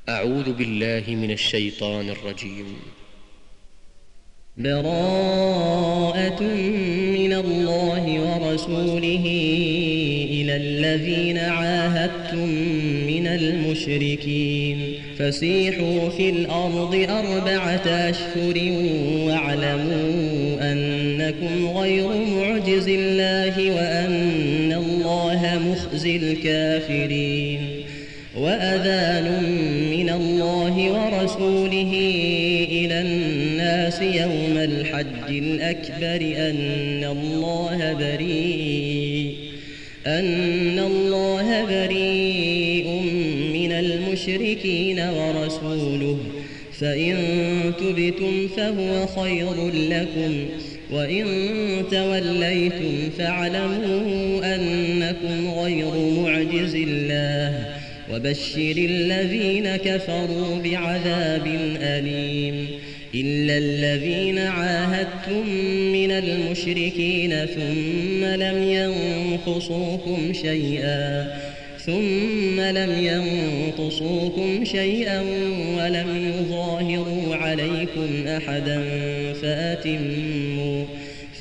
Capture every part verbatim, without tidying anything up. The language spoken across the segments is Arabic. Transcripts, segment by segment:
أعوذ بالله من الشيطان الرجيم. براءة من الله ورسوله إلى الذين عاهدتم من المشركين فسيحوا في الأرض أربعة أشهر واعلموا أنكم غير معجز الله وأن الله مخزي الكافرين. وأذان من الله ورسوله إلى الناس يوم الحج الأكبر أن الله بريء أن الله بريء من المشركين ورسوله فإن تبتم فهو خير لكم وإن توليتم فاعلموا أنكم غير معجز الله وبشر الذين كفروا بعذاب أليم. إلا الذين عاهدتم من المشركين ثم لم ينقصوكم شيئا ثم لم ينقصوكم شيئا ولم يظاهروا عليكم أحدا فأتموا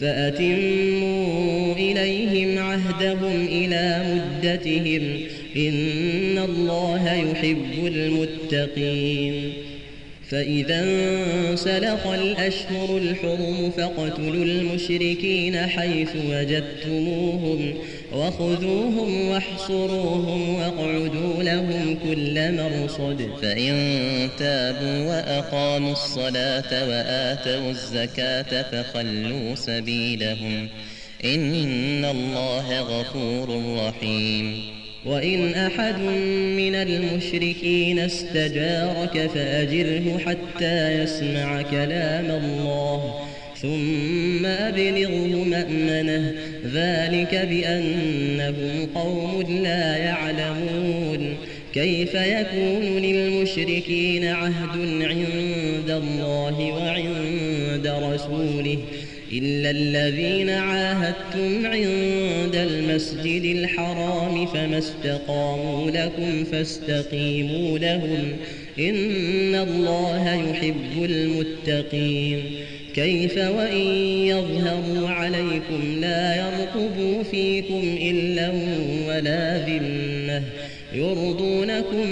فأتموا إليهم عهدهم إلى مدتهم إن الله يحب المتقين. فإذا انسلخ الأشهر الحرم فاقتلوا المشركين حيث وجدتموهم وخذوهم واحصروهم واقعدوا لهم كل مرصد. فإن تابوا وأقاموا الصلاة وآتوا الزكاة فخلوا سبيلهم إن الله غفور رحيم. وإن أحد من المشركين استجارك فأجره حتى يسمع كلام الله ثم أبلغه مأمنه ذلك بأنهم قوم لا يعلمون. كيف يكون للمشركين عهد عند الله وعند رسوله إلا الذين عاهدتم عند المسجد الحرام فما استقاموا لكم فاستقيموا لهم إن الله يحب المتقين. كيف وإن يظهروا عليكم لا يرقبوا فيكم إلا ولا ذمة يرضونكم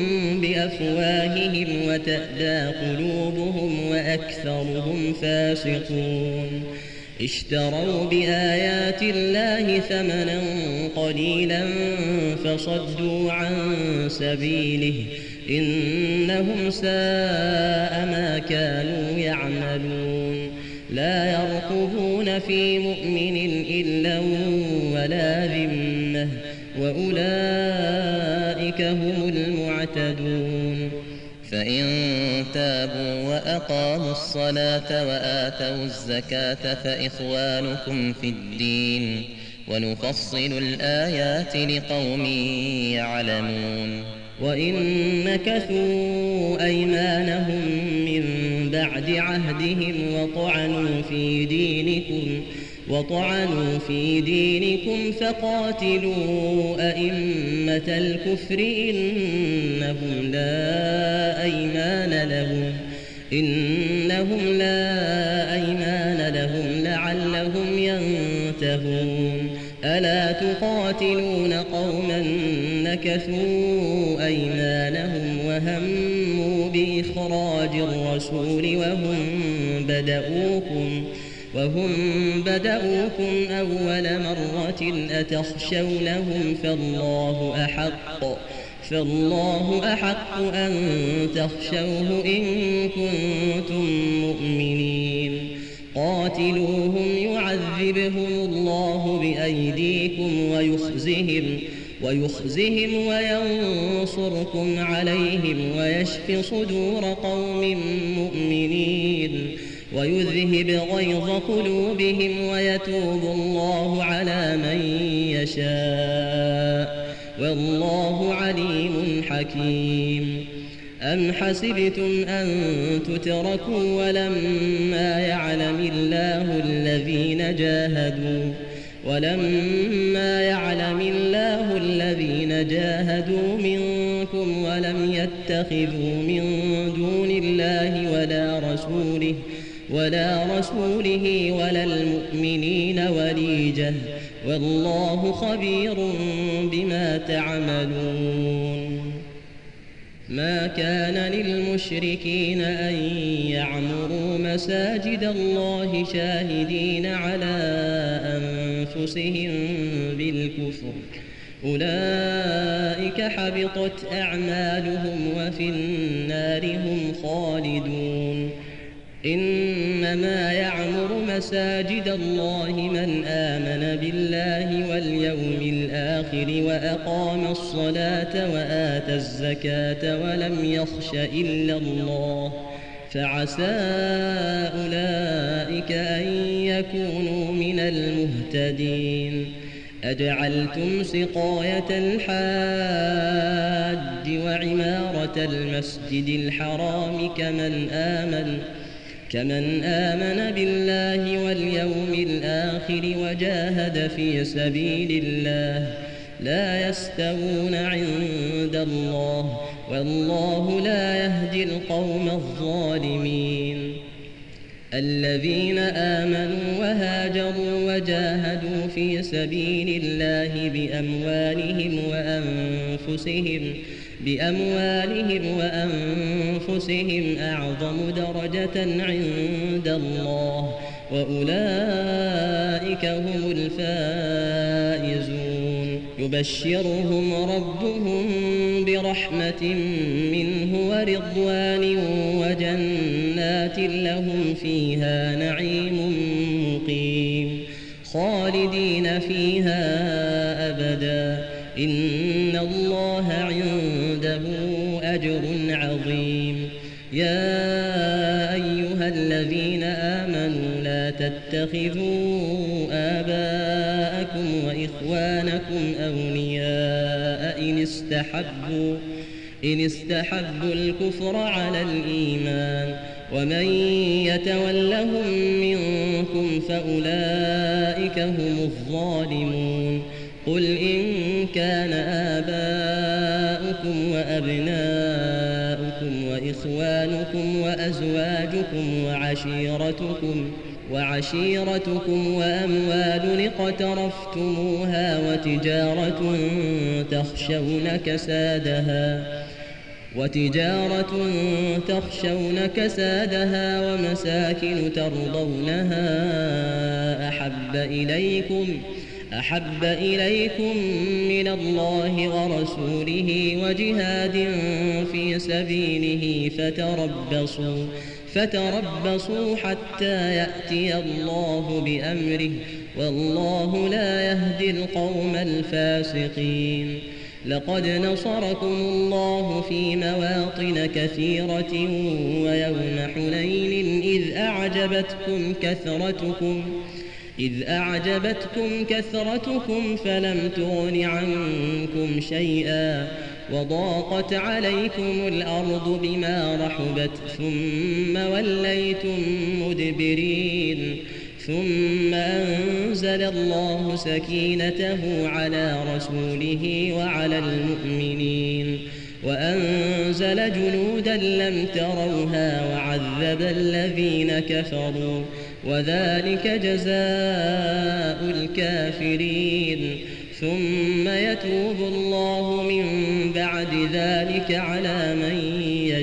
بأفواههم وتأبى قلوبهم وأكثرهم فاسقون. اشتروا بآيات الله ثمنا قليلا فصدوا عن سبيله إنهم ساء ما كانوا يعملون. لا يرقبون في مؤمن إلا ولا ذمة وأولئك هم المعتدون. فإن تابوا وأقاموا الصلاة وآتوا الزكاة فإخوانكم في الدين ونفصل الآيات لقوم يعلمون. وإن نكثوا أيمانهم من بعد عهدهم وطعنوا في دينكم وطعنوا في دينكم فقاتلوا أئمة الكفر إنهم لا أيمان لهم إنهم لا أيمان لهم لعلهم ينتهون. ألا تقاتلون قوما نكثوا أيمانهم وهموا بإخراج الرسول وهم بدؤوكم وهم بدؤوكم أول مرة أتخشونهم فالله أحق فالله أحق أن تخشوه إن كنتم مؤمنين. قاتلوهم يعذبهم الله بأيديكم ويخزهم ويخزهم وينصركم عليهم ويشف صدور قوم مؤمنين ويذهب غيظ قلوبهم ويتوب الله على من يشاء والله عليم حكيم. أم حسبتم أن تتركوا ولما يعلم الله الذين جاهدوا ولما يعلم الله الذين جاهدوا منكم ولم يتخذوا من دون الله ولا رسوله ولا رسوله ولا المؤمنين وليجة والله خبير بما تعملون. ما كان للمشركين أن يعمروا مساجد الله شاهدين على أنفسهم بالكفر أولئك حبطت أعمالهم وفي النار هم خالدون. إنما يعمر مساجد الله من آمن بالله واليوم الآخر وأقام الصلاة وآتى الزكاة ولم يخش إلا الله فعسى أولئك أن يكونوا من المهتدين. أجعلتم سقاية الحاج وعمارة المسجد الحرام كمن آمن كمن آمن بالله واليوم الآخر وجاهد في سبيل الله لا يستوون عند الله والله لا يهدي القوم الظالمين. الذين آمنوا وهاجروا وجاهدوا في سبيل الله بأموالهم وأنفسهم بأموالهم وأنفسهم أعظم درجة عند الله وأولئك هم الفائزون. يبشرهم ربهم برحمة منه ورضوان وجنات لهم فيها نعيم مقيم خالدين فيها أبدا إن الله عنده أجر عظيم. يا أيها الذين آمنوا لا تتخذوا آباءكم وإخوانكم أولياء إن استحبوا إن استحبوا الكفر على الإيمان ومن يتولهم منكم فأولئك هم الظالمون. قل إن كان آباؤكم وأبناؤكم وإخوانكم وأزواجكم وعشيرتكم وعشيرتكم وأموال اقترفتموها وتجارة تخشون كسادها وتجارة تخشون كسادها ومساكن ترضونها أحب إليكم أحب إليكم من الله ورسوله وجهاد في سبيله فتربصوا فتربصوا حتى يأتي الله بأمره والله لا يهدي القوم الفاسقين. لقد نصركم الله في مواطن كثيرة ويوم حنين إذ أعجبتكم كثرتكم إذ أعجبتكم كثرتكم فلم تغن عنكم شيئا وضاقت عليكم الأرض بما رحبت ثم وليتم مدبرين ثم أنزل الله سكينته على رسوله وعلى المؤمنين وأنزل جنودا لم تروها وعذب الذين كفروا وذلك جزاء الكافرين. ثم يتوب الله من بعد ذلك على من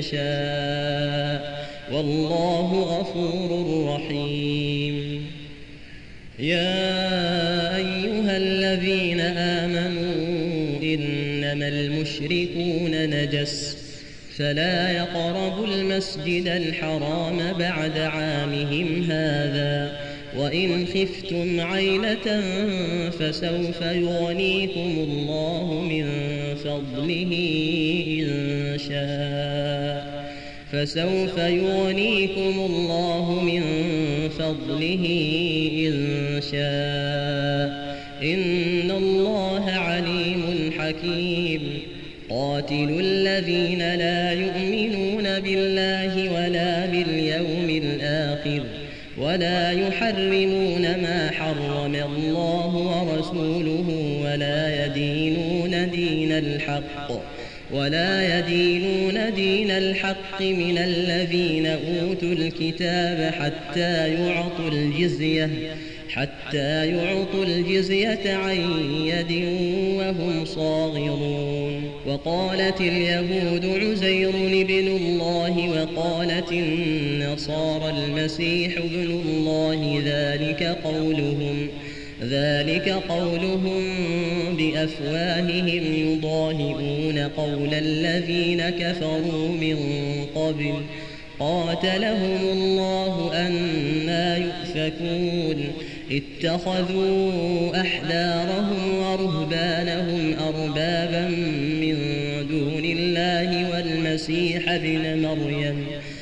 يشاء والله غفور رحيم. يا أيها الذين آمنوا إنما المشركون نجس فلا يقربوا المسجد الحرام بعد عامهم هذا وإن خفتم عيلة فسوف يغنيكم الله من فضله إن شاء فسوف يغنيكم الله من فضله إن شاء إن الله عليم حكيم. قاتلوا الذين لا يؤمنون بالله ولا باليوم الآخر ولا يحرمون ما حرم الله ورسوله ولا يدينون دين الحق ولا يدينون دين الحق من الذين أوتوا الكتاب حتى يعطوا الجزية حتى يعطوا الجزية عن يد وهم صاغرون. وقالت اليهود عزير ابن الله وقالت النصارى المسيح ابن الله ذلك قولهم ذلك قولهم بأفواههم يضاهئون قول الذين كفروا من قبل قاتلهم الله أنى يؤفكون. اتخذوا أحبارهم ورهبانهم أربابا من دون الله والمسيح ابن مريم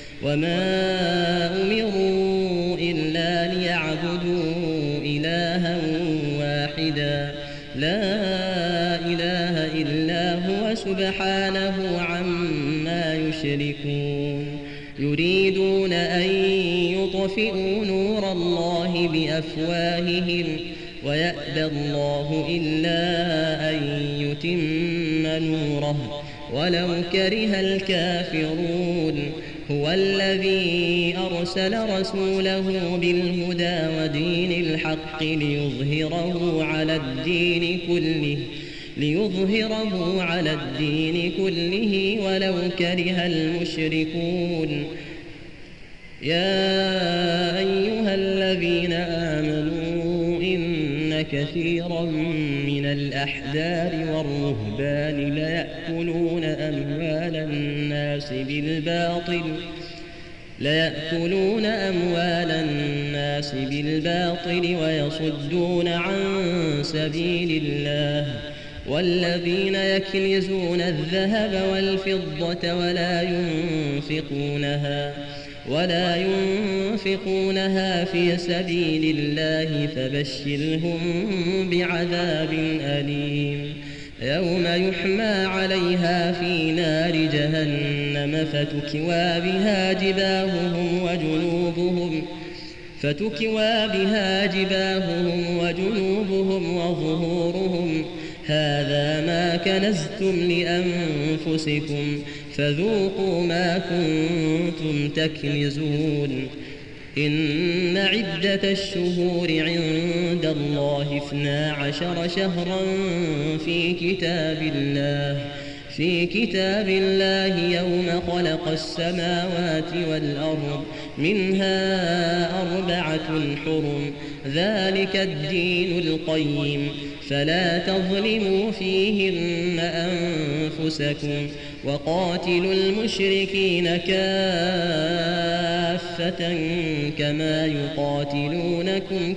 وما أمروا إلا ليعبدوا إلها واحدا لا إله إلا هو سبحانه عما يشركون. يريدون أن يطفئوا نور الله بأفواههم ويأبى الله إلا أن يتم نوره ولو كره الكافرون. هو الذي أرسل رسوله بالهدى ودين الحق ليظهره على الدين كله ليظهره على الدين كله ولو كره المشركون. يا أيها الذين آمنوا إن كثيرا من الأحبار والرهبان ليأكلون أموال الناس بالباطل ليأكلون أموال الناس بالباطل ويصدون عن سبيل الله. والذين يكنزون الذهب والفضة ولا ينفقونها ولا ينفقونها في سبيل الله فبشرهم بعذاب أليم. يوم يحمى عليها في نار جهنم فتكوى بها جباههم وجنوبهم فتكوى بها جباههم وجنوبهم وظهورهم هذا ما كنزتم لأنفسكم فذوقوا ما كنتم تكنزون. إن عدة الشهور عند الله اثنا عشر شهرا في كتاب الله في كتاب الله يوم خلق السماوات والأرض منها أربعة حرم ذلك الدين القيم فلا تظلموا فيهن أنفسكم وقاتلوا المشركين كافة كما يقاتلونكم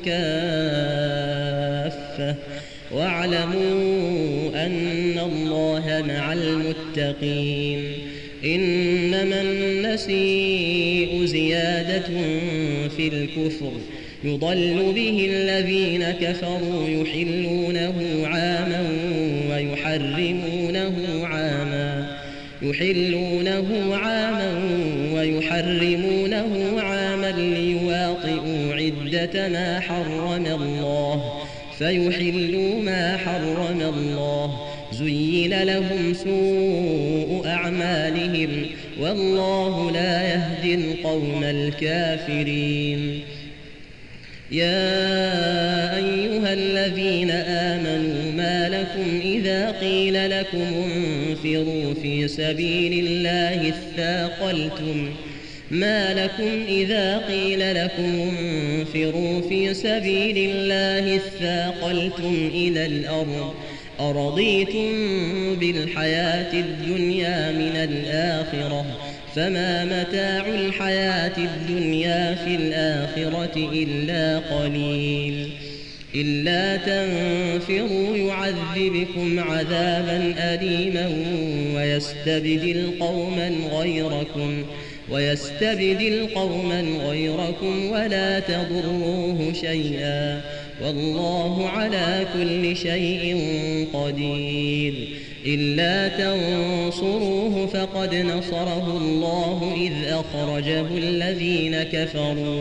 كافة واعلموا أن الله مع المتقين. إنما النسيء زيادة في الكفر يضل به الذين كفروا يحلونه عاما ويحرمونه عاما يحلونه عاما ويحرمونه عاما ليواطئوا عدة ما حرم الله فيحلوا ما حرم الله. زين لهم سوء أعمالهم والله لا يهدي القوم الكافرين. يا أيها الذين آمنوا ما لكم إذا قيل لكم انفروا في سبيل الله اثاقلتم ما لكم إذا قيل لكم انفروا في سبيل الله اثاقلتم إلى الأرض أرضيتم بالحياة الدنيا من الآخرة فما متاع الحياة الدنيا في الآخرة إلا قليل. إلا تنفروا يعذبكم عذابا أليما ويستبدل قوما غيركم ويستبدل قوما غيركم ولا تضروه شيئا والله على كل شيء قدير. إلا تنصروه فقد نصره الله إذ أخرجه الذين كفروا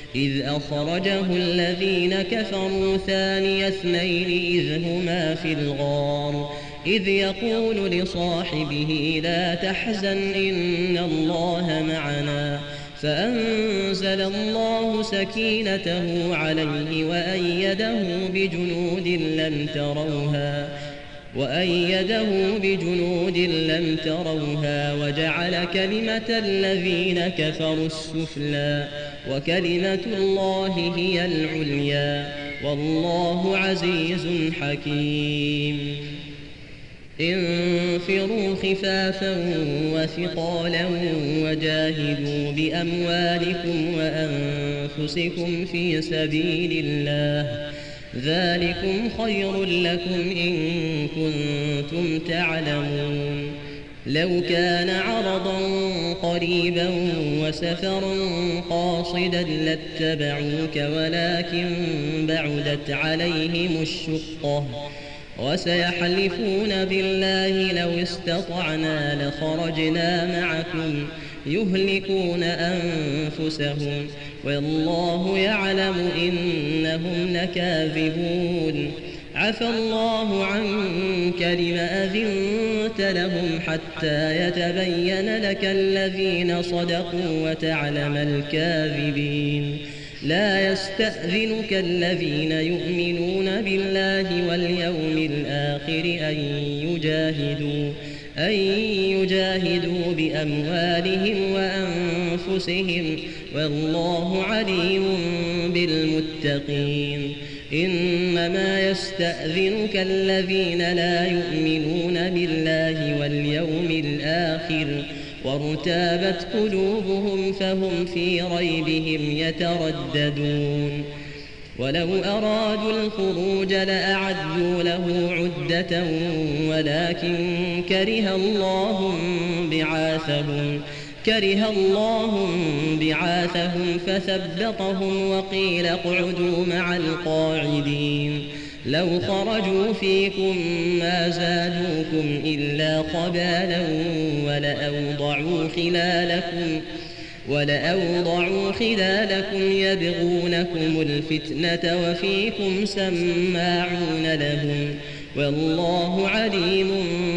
إذ أخرجه الذين كفروا ثاني اثنين إذ هما في الغار إذ يقول لصاحبه لا تحزن إن الله معنا فأنزل الله سكينته عليه وأيده بجنود لم تروها وأيده بجنود لم تروها وجعل كلمة الذين كفروا السفلى وكلمة الله هي العليا والله عزيز حكيم انفروا خفافا وثقالا وجاهدوا بأموالكم وأنفسكم في سبيل الله ذلكم خير لكم إن كنتم تعلمون لو كان عرضا قريبا وسفرا قاصدا لاتبعوك ولكن بعدت عليهم الشقة وسيحلفون بالله لو استطعنا لخرجنا معكم يهلكون أنفسهم والله يعلم إنهم لكاذبون عفى الله عنك لما أذنت لهم حتى يتبين لك الذين صدقوا وتعلم الكاذبين لا يستأذنك الذين يؤمنون بالله واليوم الآخر أن يجاهدوا أن يجاهدوا بأموالهم وأنفسهم والله عليم بالمتقين إنما يستأذنك الذين لا يؤمنون بالله واليوم الآخر وارتابت قلوبهم فهم في ريبهم يترددون ولو أرادوا الخروج لأعدوا له عدة ولكن كره الله بعاثهم كره الله بعاثهم فثبطهم وقيل اقعدوا مع القاعدين لو خرجوا فيكم ما زادوكم إلا خبالا ولأوضعوا خلالكم ولأوضعوا خلالكم يبغونكم الفتنة وفيكم سماعون لهم والله عليم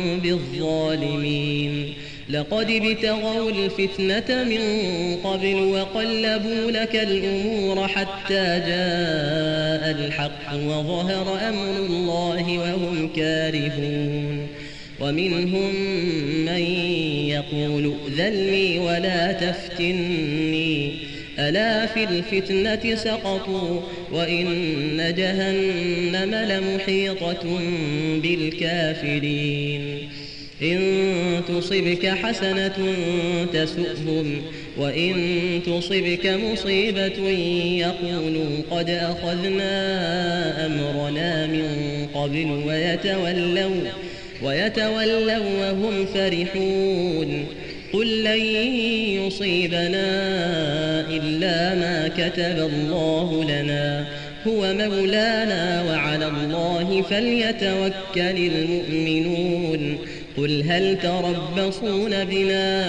بالظالمين لقد ابتغوا الفتنة من قبل وقلبوا لك الأمور حتى جاء الحق وظهر أمر الله وهم كارهون ومنهم من يقول ائذن لي ولا تفتني ألا في الفتنة سقطوا وإن جهنم لمحيطة بالكافرين إن تصبك حسنة تسؤهم وإن تصبك مصيبة يقولوا قد أخذنا أمرنا من قبل ويتولوا ويتولوا وهم فرحون قل لن يصيبنا إلا ما كتب الله لنا هو مولانا وعلى الله فليتوكل المؤمنون قل هل تربصون بنا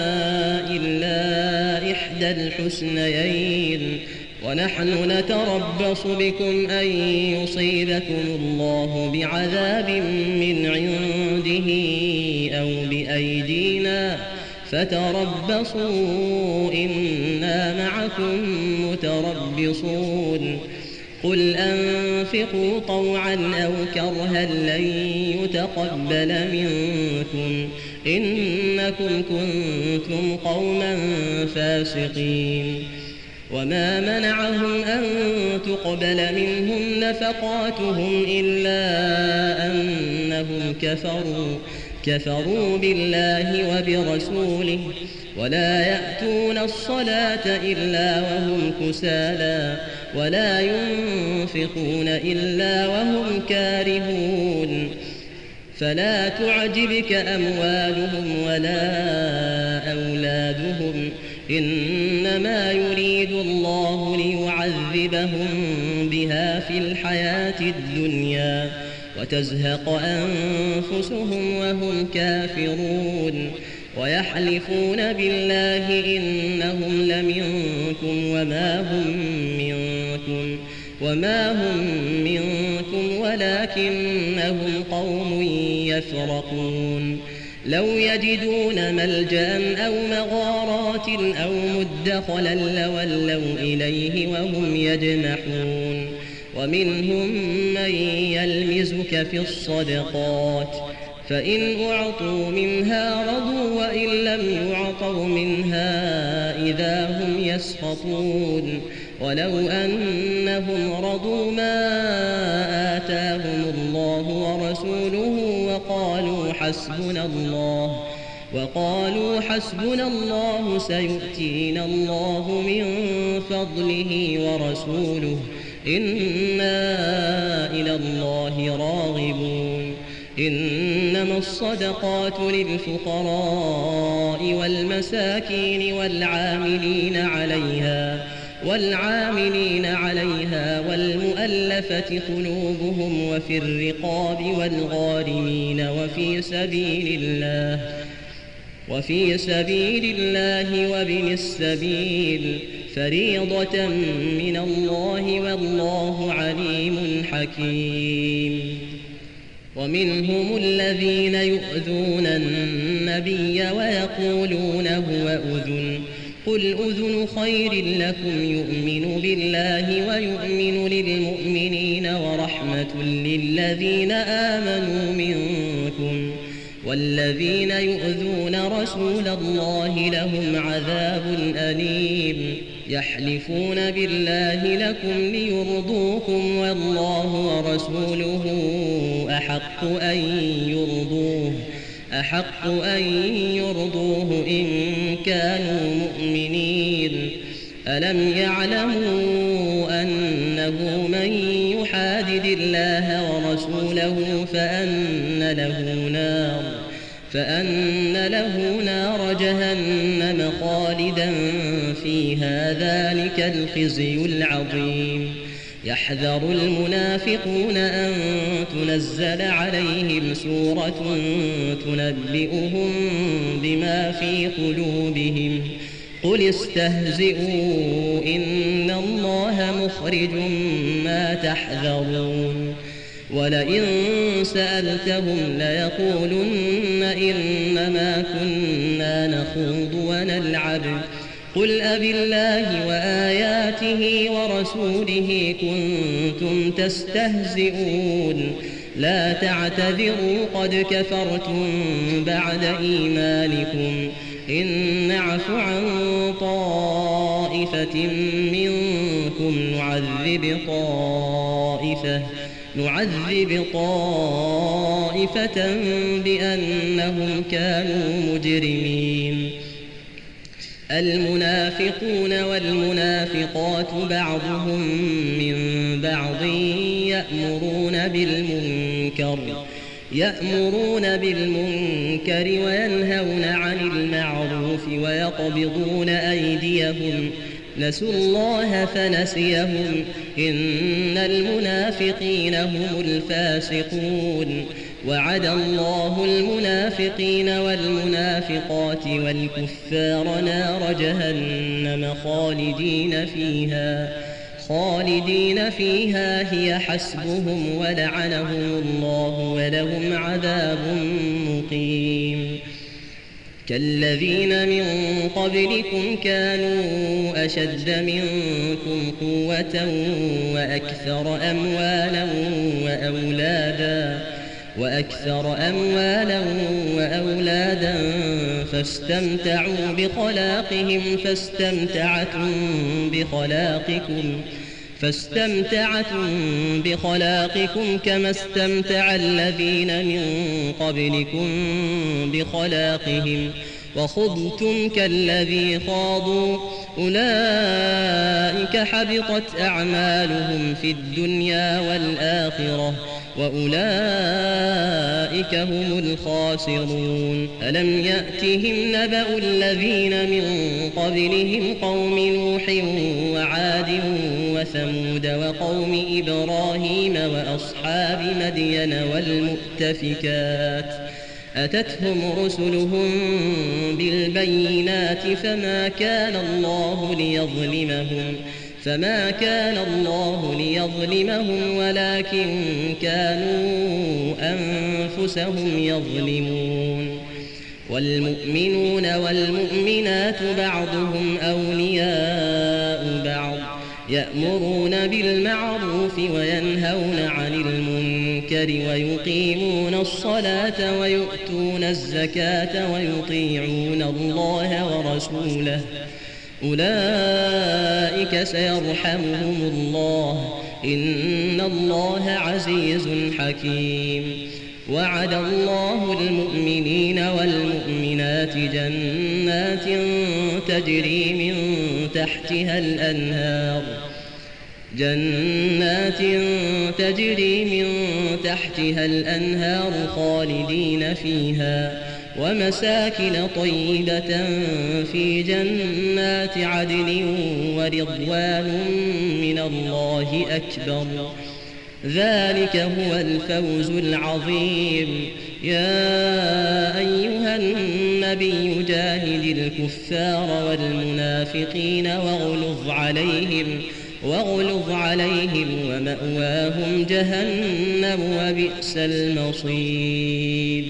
إلا إحدى الحسنيين ونحن نتربص بكم أن يصيبكم الله بعذاب من عنده أو بأيدينا فتربصوا إنا معكم متربصون قل أنفقوا طوعا أو كرها لن يتقبل منكم إنكم كنتم قوما فاسقين وما منعهم أن تقبل منهم نفقاتهم إلا أنهم كفروا كفروا بالله وبرسوله ولا يأتون الصلاة إلا وهم كسالى ولا ينفقون إلا وهم كارهون فلا تعجبك أموالهم ولا أولادهم إنما يريد الله ليعذبهم بها في الحياة الدنيا وتزهق أنفسهم وهم كافرون ويحلفون بالله إنهم لمنكم وما هم منكم وما هم منكم ولكنهم قوم يفرقون لو يجدون ملجأ أو مغارات أو مدخلا لولوا إليه وهم يجمحون ومنهم من يلمزك في الصدقات فإن أعطوا منها رضوا وإن لم يعطوا منها إذا هم يسخطون ولو أنهم رضوا ما آتاهم الله ورسوله وقالوا حسبنا الله وقالوا حسبنا الله سيؤتينا الله من فضله ورسوله إنا إلى الله راغبون إنما الصدقات للفقراء والمساكين والعاملين عليها والعاملين عليها والمؤلفة قلوبهم وفي الرقاب والغارمين وفي سبيل الله وفي سبيل الله وابن السبيل فريضة من الله والله عليم حكيم ومنهم الذين يؤذون النبي ويقولون هو أذن قل أذن خير لكم يؤمن بالله ويؤمن للمؤمنين ورحمة للذين آمنوا منكم والذين يؤذون رسول الله لهم عذاب أليم يحلفون بالله لكم ليرضوكم والله ورسوله أحق أن يرضوه أحق أن يرضوه إن كانوا مؤمنين ألم يعلموا أنه من يحادد الله ورسوله فأن له نار فأن له نار جهنم خالدا فيها ذلك الخزي العظيم يحذر المنافقون أن تنزل عليهم سورة تنبئهم بما في قلوبهم قل استهزئوا إن الله مخرج ما تحذرون ولئن سألتهم ليقولن إنما كنا نخوض ونلعب قل أبالله وآياته ورسوله كنتم تستهزئون لا تعتذروا قد كفرتم بعد إيمانكم إن نعف عن طائفة منكم نعذب طائفة نعذب طائفة بأنهم كانوا مجرمين المنافقون والمنافقات بعضهم من بعض يأمرون بالمنكر يأمرون بالمنكر وينهون عن المعروف ويقبضون أيديهم نسوا الله فنسيهم إن المنافقين هم الفاسقون وعد الله المنافقين والمنافقات والكفار نار جهنم خالدين فيها خالدين فيها هي حسبهم ولعنهم الله ولهم عذاب مقيم كالذين من قبلكم كانوا أشد منكم قوة وأكثر أموالا وأولادا وأكثر أموالا وأولادا فاستمتعوا بخلاقهم فاستمتعتم بخلاقكم فاستمتعتم بخلاقكم كما استمتع الذين من قبلكم بخلاقهم وخضتم كالذي خاضوا أولئك حبطت أعمالهم في الدنيا والآخرة وأولئك هم الخاسرون ألم يأتهم نبأ الذين من قبلهم قوم نوح وعاد وثمود وقوم إبراهيم وأصحاب مدين والمؤتفكات أتتهم رسلهم بالبينات فما كان الله ليظلمهم فما كان الله ليظلمهم ولكن كانوا أنفسهم يظلمون والمؤمنون والمؤمنات بعضهم أولياء بعض يأمرون بالمعروف وينهون عن المنكر ويقيمون الصلاة ويؤتون الزكاة ويطيعون الله ورسوله أولئك سيرحمهم الله إن الله عزيز حكيم وعد الله المؤمنين والمؤمنات جنات تجري من تحتها الأنهار جنات تجري من تحتها الأنهار خالدين فيها ومساكن طيبة في جنات عدن ورضوان من الله أكبر ذلك هو الفوز العظيم يا أيها النبي جاهد الكفار والمنافقين واغلظ عليهم واغلظ عليهم ومأواهم جهنم وبئس المصير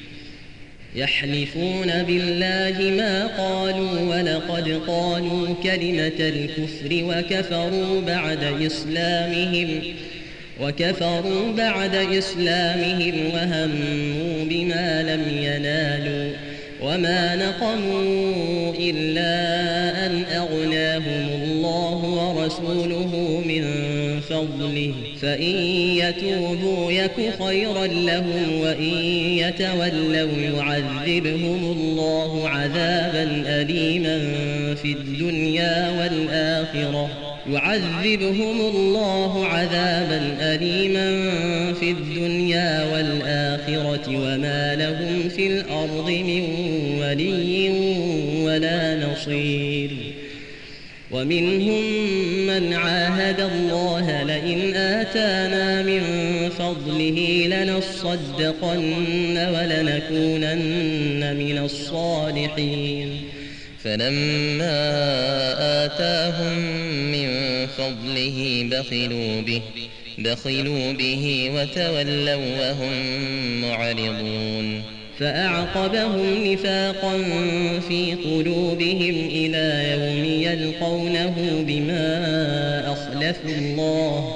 يحلفون بالله ما قالوا ولقد قالوا كلمة الكفر وكفروا بعد إسلامهم وكفروا بعد إسلامهم وهموا بما لم ينالوا وما نقموا إلا أن أغناهم الله ورسوله من فضله فإن يتوبوا يك خيرا لهم وإن يتولوا يعذبهم الله عذابا أليما في الدنيا والآخرة يعذبهم الله عذابا أليما في الدنيا والآخرة وما لهم في الأرض من ولي ولا نصير ومنهم من عاهد الله لئن آتانا من فضله لنصدقن ولنكونن من الصالحين فلما آتاهم من فضله بخلوا به بخلوا به وتولوا وهم معرضون فأعقبهم نفاقا في قلوبهم إلى يوم يلقونه بما أخلفوا الله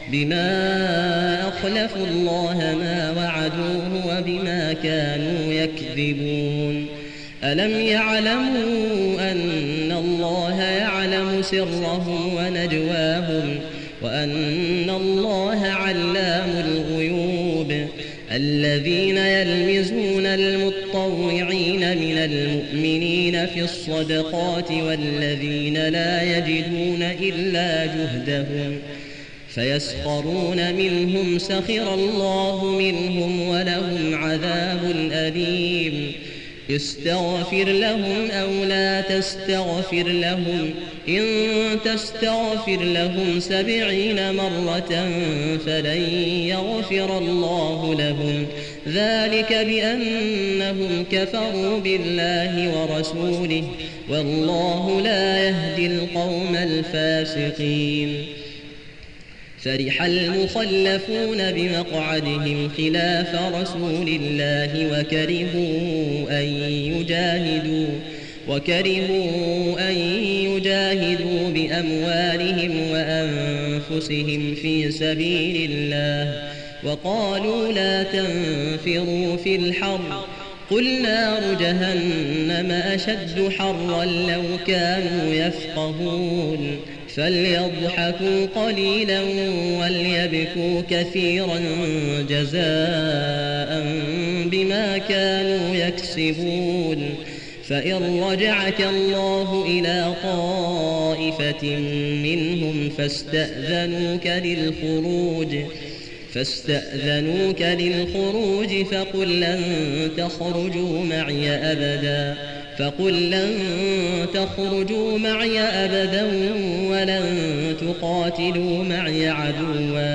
بما أخلفوا الله ما وعدوه وبما كانوا يكذبون ألم يعلموا أن الله يعلم سرهم ونجواهم وأن الله علام الغيوب الذين يلمزون المتطوعين من المؤمنين في الصدقات والذين لا يجدون إلا جهدهم فيسخرون منهم سخر الله منهم ولهم عذاب أليم استغفر لهم أو لا تستغفر لهم إن تستغفر لهم سبعين مرة فلن يغفر الله لهم ذلك بأنهم كفروا بالله ورسوله والله لا يهدي القوم الفاسقين فرح المخلفون بمقعدهم خلاف رسول الله وكرهوا أن يجاهدوا وكرهوا أن يجاهدوا بأموالهم وأنفسهم في سبيل الله وقالوا لا تنفروا في الحر قل نار جهنم أشد حرا لو كانوا يفقهون فليضحكوا قليلا وليبكوا كثيرا جزاء بما كانوا يكسبون فإن رجعك الله إلى طائفة منهم فاستأذنوك للخروج فاستأذنوك للخروج فقل لن تخرجوا معي أبدا فقل لن تخرجوا معي أبدا ولن تقاتلوا معي عدوا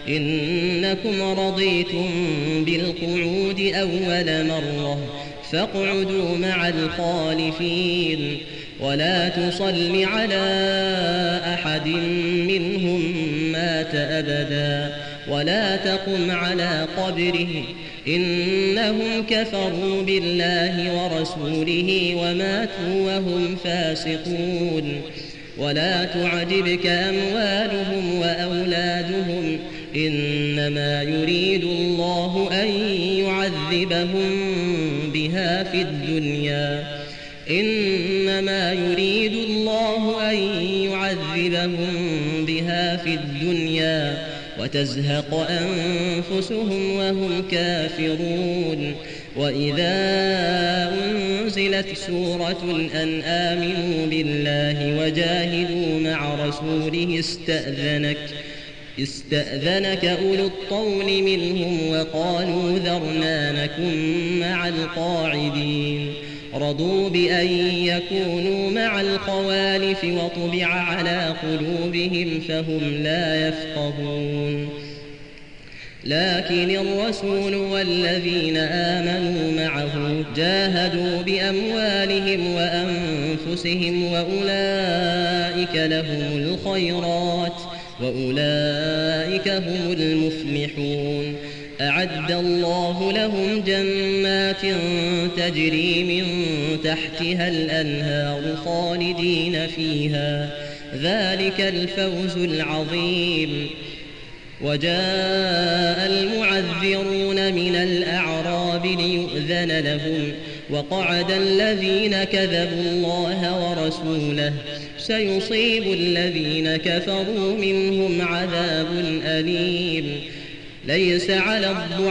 إنكم رضيتم بالقعود أول مرة فاقعدوا مع الخالفين ولا تصل على أحد منهم مات أبدا ولا تقم على قبره إنهم كفروا بالله ورسوله وماتوا وهم فاسقون ولا تعجبك أموالهم وأولادهم إنما يريد الله أن يعذبهم بها في الدنيا إنما يريد الله أن يعذبهم بها في الدنيا وتزهق أنفسهم وهم كافرون وإذا أنزلت سورة أن آمنوا بالله وجاهدوا مع رسوله استأذنك استأذنك أولو الطول منهم وقالوا ذرنا نكن مع القاعدين رضوا بأن يكونوا مع الخوالف وطبع على قلوبهم فهم لا يفقهون لكن الرسول والذين آمنوا معه جاهدوا بأموالهم وأنفسهم وأولئك لهم الخيرات وأولئك هم المفلحون أعد الله لهم جنات تجري من تحتها الأنهار خالدين فيها ذلك الفوز العظيم وجاء المعذرون من الأعراب ليؤذن لهم وقعد الذين كذبوا الله ورسوله سيصيب الذين كفروا منهم عذاب أليم ليس على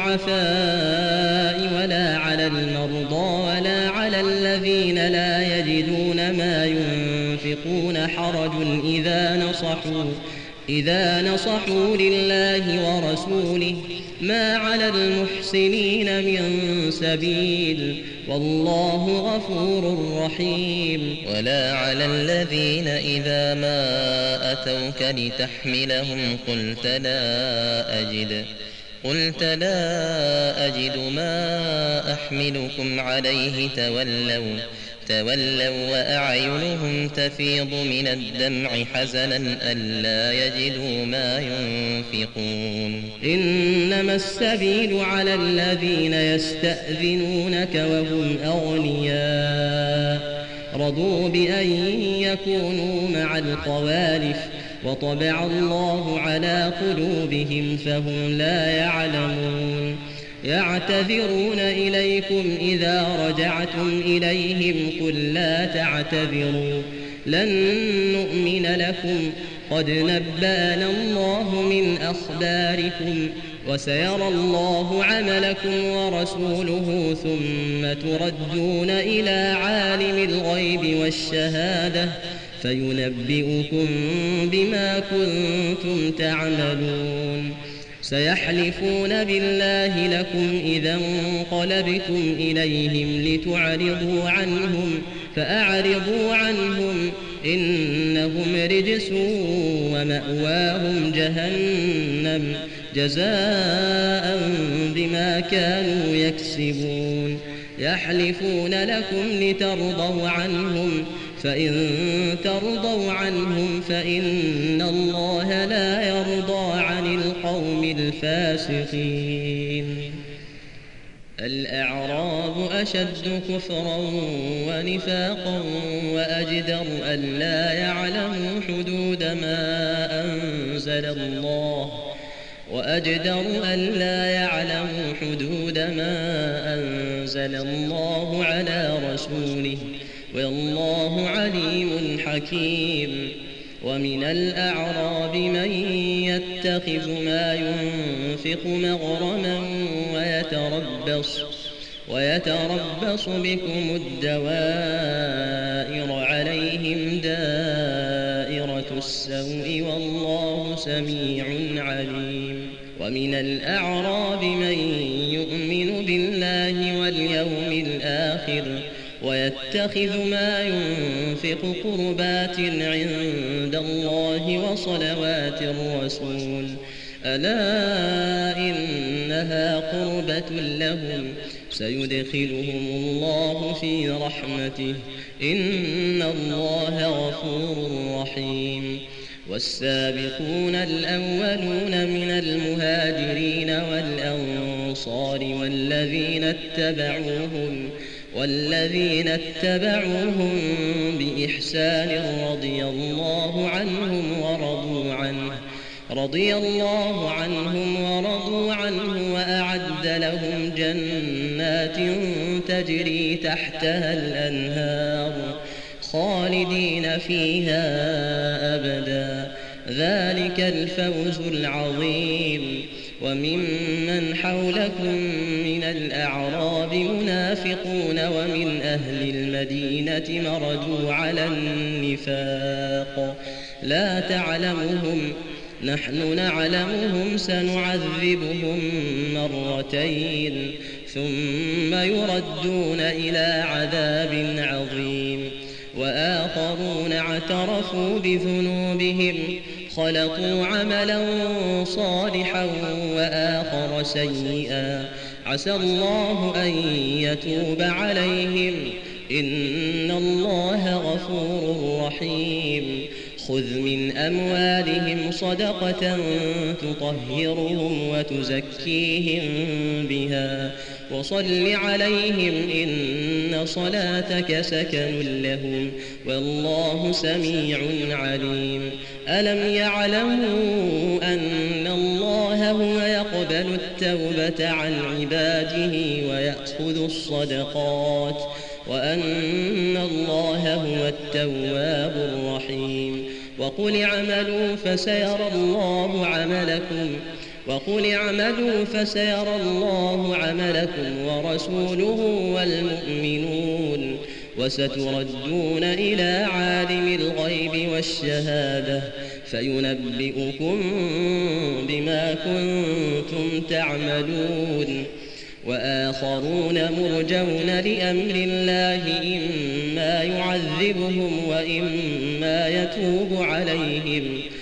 الضعفاء ولا على المرضى ولا على الذين لا يجدون ما ينفقون حرج إذا نصحوا إذا نصحوا لله ورسوله ما على المحسنين من سبيل والله غفور رحيم ولا على الذين إذا ما أتوك لتحملهم قلت لا أجد قلت لا أجد ما أحملكم عليه تولوا تولوا وأعينهم تفيض من الدمع حزنا ألا يجدوا ما ينفقون إنما السبيل على الذين يستأذنونك وهم أغنياء رضوا بأن يكونوا مع الخوالف وطبع الله على قلوبهم فهم لا يعلمون يعتذرون إليكم إذا رجعتم إليهم قل لا تعتذروا لن نؤمن لكم قد نبأنا الله من أخباركم وسيرى الله عملكم ورسوله ثم تردون إلى عالم الغيب والشهادة فينبئكم بما كنتم تعملون سيحلفون بالله لكم إذا انقلبتم إليهم لتعرضوا عنهم فأعرضوا عنهم إنهم رجس ومأواهم جهنم جزاء بما كانوا يكسبون يحلفون لكم لترضوا عنهم فإن ترضوا عنهم فإن الله لا يرضى عن القوم الفاسقين الأعراب أشد كفرا ونفاقا وأجدر ألا يعلموا حدود ما أنزل الله وأجدر ألا يعلموا حدود ما أنزل الله على رسوله والله عليم حكيم ومن الأعراب من يتخذ ما ينفق مغرما ويتربص ويتربص بكم الدوائر عليهم دائرة السوء والله سميع عليم ومن الأعراب من يؤمن بالله واليوم الآخر ويتخذ ما ينفق قربات عند الله وصلوات الرسول ألا إنها قربة لهم سيدخلهم الله في رحمته إن الله غفور رحيم والسابقون الأولون من المهاجرين والأنصار والذين اتبعوهم والذين اتبعوهم بإحسان رضي الله عنهم ورضوا عنه رضي الله عنهم ورضوا عنه وأعد لهم جنات تجري تحتها الأنهار خالدين فيها أبدا ذلك الفوز العظيم وممن حولكم من الأعراب منافقون ومن أهل المدينة مردوا على النفاق لا تعلمهم نحن نعلمهم سنعذبهم مرتين ثم يردون إلى عذاب عظيم وآخرون اعترفوا بذنوبهم خلقوا عملا صالحا وآخر سيئا عسى الله أن يتوب عليهم إن الله غفور رحيم خذ من أموالهم صدقة تطهرهم وتزكيهم بها وصل عليهم إن صلاتك سكن لهم والله سميع عليم ألم يعلموا أن الله هو يقبل التوبة عن عباده ويأخذ الصدقات وأن الله هو التواب الرحيم وقل اعملوا فسيرى الله عملكم وقل اعملوا فسيرى الله عملكم ورسوله والمؤمنون وستردون إلى عالم الغيب والشهادة فينبئكم بما كنتم تعملون وآخرون مرجون لأمر الله إما يعذبهم وإما يتوب عليهم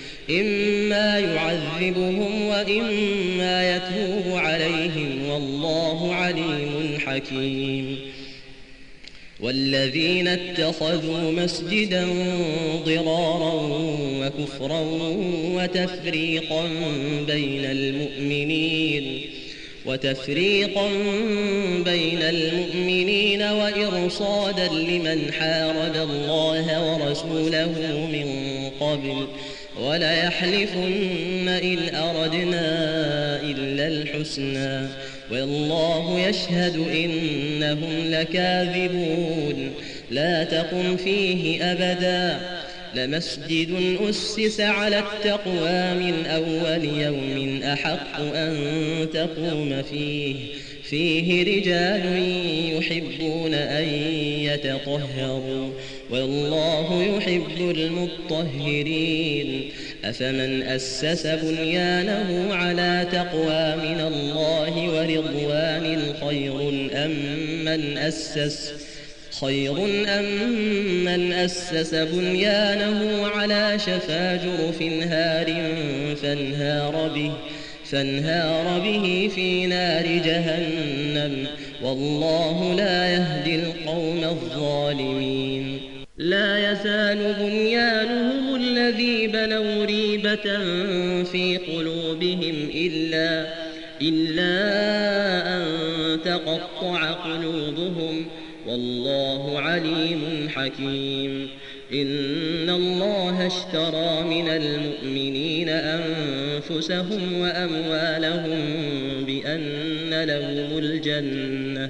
إما يعذبهم وإما يتوب عليهم والله عليم حكيم والذين اتخذوا مسجدا ضرارا وكفرا وتفريقا بين المؤمنين وتفريقا بين المؤمنين وإرصادا لمن حارب الله ورسوله من قبل وليحلفن إن أردنا إلا الحسنى والله يشهد إنهم لكاذبون لا تقم فيه أبدا لمسجد أسس على التقوى من أول يوم أحق أن تقوم فيه فيه رجال يحبون أن يتطهروا والله يحب المطهرين أفمن أسس بنيانه على تقوى من الله ورضوان خير أم من أسس خير أم من أسس بنيانه على شفا جرف هار فانهار به فانهار به في نار جهنم والله لا يهدي القوم الظالمين لا يزال بنيانهم الذي بنوا ريبة في قلوبهم إلا إلا أن تقطع قلوبهم والله عليم حكيم إن الله اشترى من المؤمنين أنفسهم وأموالهم بأن لهم الجنة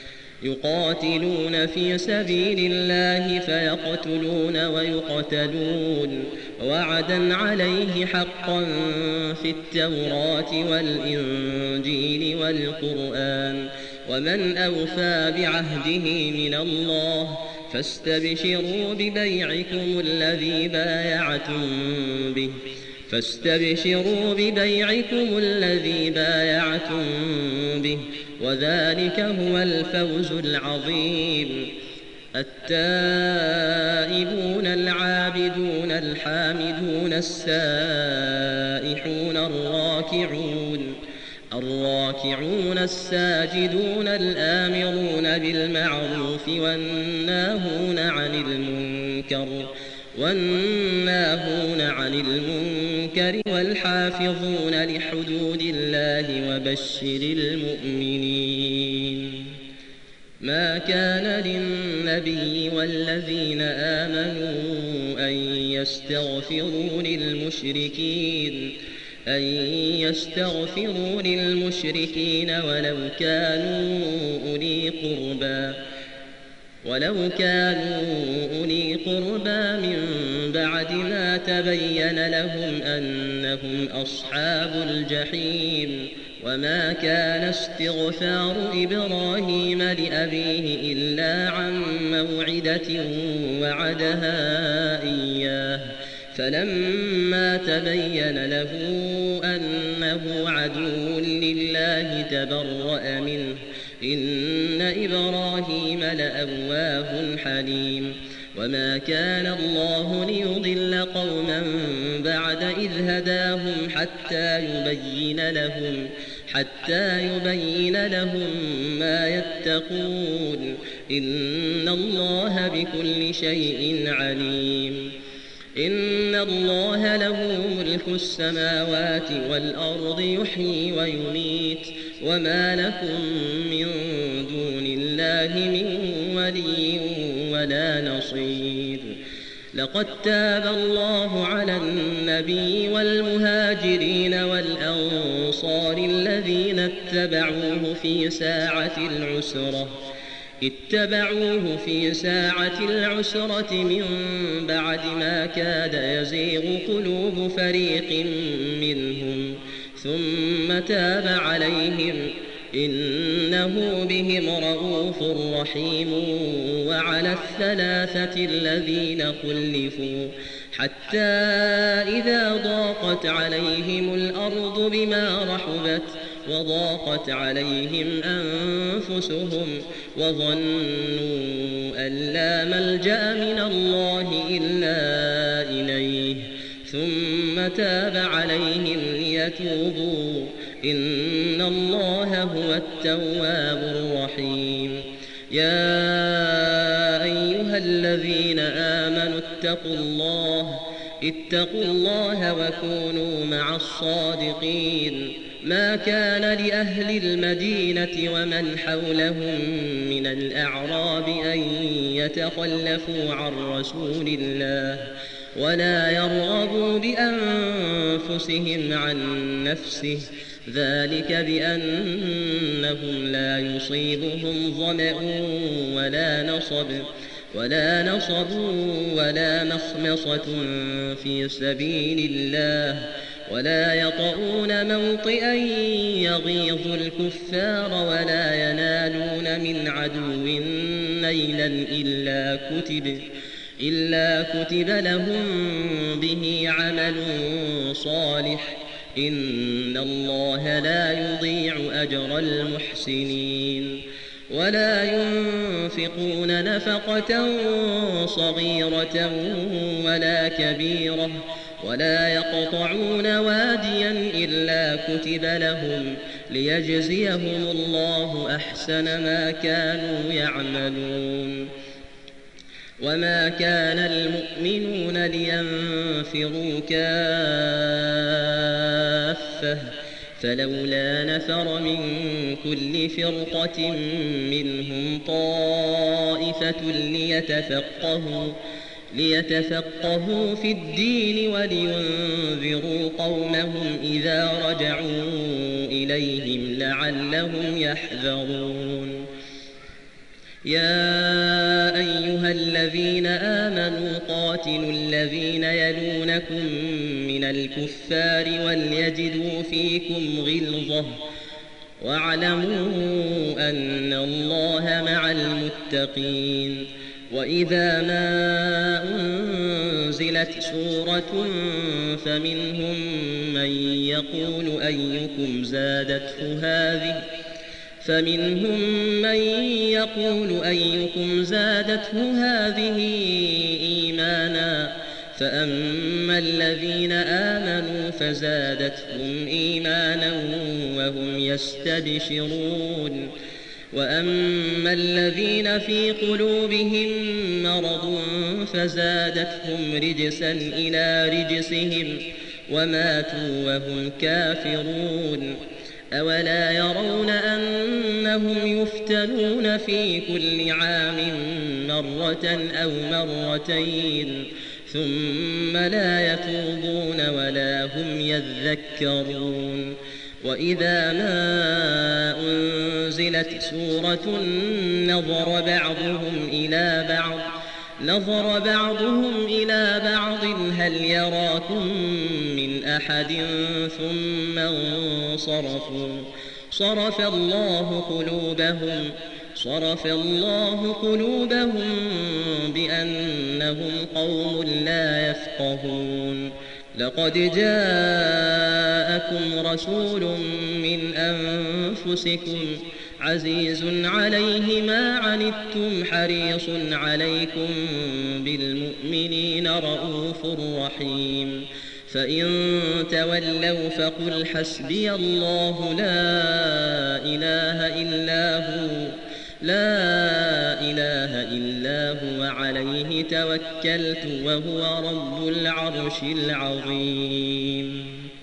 يقاتلون في سبيل الله فيقتلون ويقتلون وعدا عليه حقا في التوراة والإنجيل والقرآن ومن أوفى بعهده من الله فاستبشروا ببيعكم الذي بايعتم به فاستبشروا ببيعكم الذي بايعتم به وذلك هو الفوز العظيم التائبون العابدون الحامدون السائحون الراكعون الراكعون الراكعون الساجدون الآمرون بالمعروف والناهون عن المنكر والناهون عن المنكر والحافظون لحدود الله وبشر المؤمنين. ما كان للنبي والذين آمنوا أن يستغفروا للمشركين أن يستغفروا للمشركين ولو كانوا أولي قربى ولو كانوا أولي قربى من بعد ما تبين لهم أنهم أصحاب الجحيم. وما كان استغفار إبراهيم لأبيه إلا عن موعدة وعدها إياه فلما تبين له أنه عدو لله تبرأ منه إن إبراهيم لأواه حليم. وما كان الله ليضل قوما بعد إذ هداهم حتى يبين لهم حتى يبين لهم ما يتقون إن الله بكل شيء عليم. إن الله له ملك السماوات والأرض يحيي ويميت وما لكم من دون الله من ولي ولا نصير. لقد تاب الله على النبي والمهاجرين والأنصار الذين اتبعوه في ساعة العسرة اتبعوه في ساعة العسرة من بعد ما كاد يزيغ قلوب فريق منهم ثم تاب عليهم إنه بهم رءوف رحيم. وعلى الثلاثة الذين خلفوا حتى إذا ضاقت عليهم الأرض بما رحبت وضاقت عليهم أنفسهم وظنوا أن لا ملجأ من الله إلا إليه ثم تاب عليهم ليتوبوا إن الله هو التواب الرحيم. يا أيها الذين آمنوا اتقوا الله اتقوا الله وكونوا مع الصادقين. ما كان لأهل المدينة ومن حولهم من الأعراب أن يتخلفوا عن رسول الله ولا يرغبوا بأنفسهم عن نفسه ذلك بأنهم لا يصيبهم ظمأ ولا نصب ولا نصب ولا مخمصة في سبيل الله ولا يطؤون موطئا يغيظ الكفار ولا ينالون من عدو نيلا إلا كتب إلا كتب لهم به عمل صالح إن الله لا يضيع أجر المحسنين. ولا ينفقون نفقة صغيرة ولا كبيرة ولا يقطعون واديا إلا كتب لهم ليجزيهم الله أحسن ما كانوا يعملون. وما كان المؤمنون لينفروا كافة فلولا نفر من كل فرقة منهم طائفة ليتفقهوا ليتفقهوا في الدين ولينذروا قومهم إذا رجعوا إليهم لعلهم يحذرون. يا أيها الذين آمنوا قاتلوا الذين يلونكم من الكفار وليجدوا فيكم غلظة واعلموا أن الله مع المتقين. وإذا ما أنزلت سورة فمنهم من يقول أيكم زادته هذه فمنهم من يقول أيكم زادته هذه إيمانا فأما الذين آمنوا فزادتهم إيمانا وهم يستبشرون وأما الذين في قلوبهم مرض فزادتهم رجسا إلى رجسهم وماتوا وهم كافرون أولا يرون أنهم يفتنون في كل عام مرة أو مرتين ثم لا يتوبون ولا هم يذكرون وإذا ما أنزلت سورة نظر بعضهم إلى بعض نظر بعضهم إلى بعض هل يراكم من أحد ثم انصرفوا صرف الله قلوبهم صرف الله قلوبهم بأنهم قوم لا يفقهون لقد جاءكم رسول من أنفسكم عزيز عليه ما عنتم حريص عليكم بالمؤمنين رؤوف رحيم فإن تولوا فقل حسبي الله لا إله إلا هو لا إله إلا هو عليه توكلت وهو رب العرش العظيم.